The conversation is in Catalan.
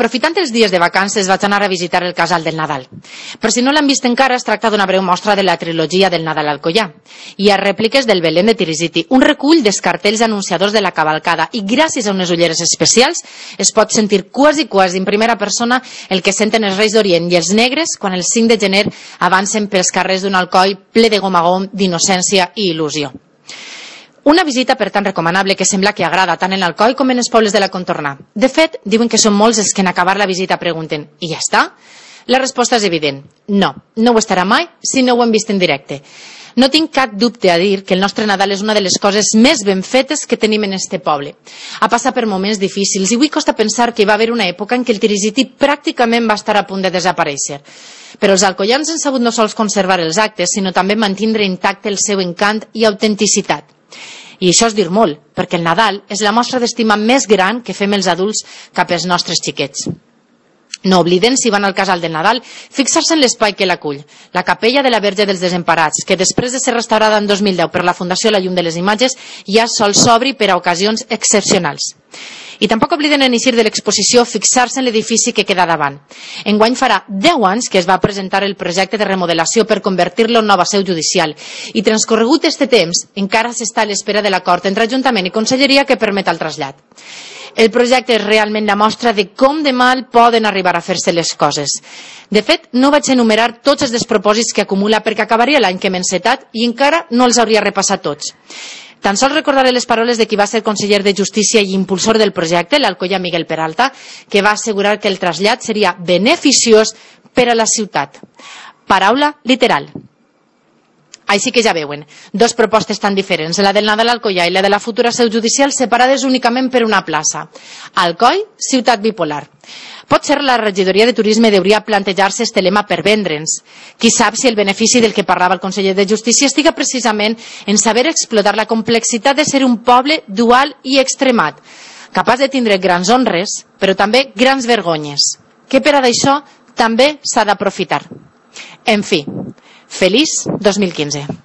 Aprofitant els dies de vacances vaig anar a visitar el Casal del Nadal. Per si no l'han vist encara, es tracta d'una breu mostra de la trilogia del Nadal al Alcoià. Hi ha rèpliques del Belén de Tirisiti, un recull dels cartells anunciadors de la cavalcada i gràcies a unes ulleres especials es pot sentir quasi en primera persona el que senten els Reis d'Orient i els negres quan el 5 de gener avancen pels carrers d'un Alcoi ple de gom d'innocència i il·lusió. Una visita, per tant, recomanable que sembla que agrada tant en Alcoi com en els pobles de la contorna. De fet, diuen que són molts els que en acabar la visita pregunten «I ja està?» La resposta és evident. No ho estarà mai si no ho hem vist en directe. No tinc cap dubte a dir que el nostre Nadal és una de les coses més ben fetes que tenim en este poble. Ha passat per moments difícils i avui costa pensar que hi va haver una època en què el Tirisiti pràcticament va estar a punt de desaparèixer. Però els alcoians han sabut no sols conservar els actes, sinó també mantindre intacte el seu encant i autenticitat. I això és dir molt, perquè el Nadal és la mostra d'estima més gran que fem els adults cap als nostres xiquets. No obliden, si van al Casal del Nadal, fixar-se en l'espai que l'acull, la capella de la Verge dels Desemparats, que després de ser restaurada en 2010 per la Fundació La Llum de les Imatges, ja sol s'obri per a ocasions excepcionals. I tampoc obliden en eixir de l'exposició fixar-se en l'edifici que queda davant. Enguany farà 10 anys que es va presentar el projecte de remodelació per convertir-lo en nova seu judicial i transcorregut este temps encara s'està a l'espera de l'acord entre Ajuntament i Conselleria que permet el trasllat. El projecte és realment la mostra de com de mal poden arribar a fer-se les coses. De fet, no vaig enumerar tots els despropòsits que acumula perquè acabaria l'any que m'he encetat i encara no els hauria repassat tots. Tan sols recordaré les paroles de qui va ser conseller de Justícia i impulsor del projecte, l'alcoià Miguel Peralta, que va assegurar que el trasllat seria beneficiós per a la ciutat. Paraula literal. Així que ja veuen, dos propostes tan diferents, la del Nadal al Alcoià i la de la futura seu judicial separades únicament per una plaça. Alcoi, ciutat bipolar. Potser la regidoria de turisme hauria plantejar-se este lema per vendre'ns. Qui sap si el benefici del que parlava el conseller de Justícia estiga precisament en saber explotar la complexitat de ser un poble dual i extremat, capaç de tindre grans honres, però també grans vergonyes, que per a d'això també s'ha d'aprofitar. En fi, feliç 2015.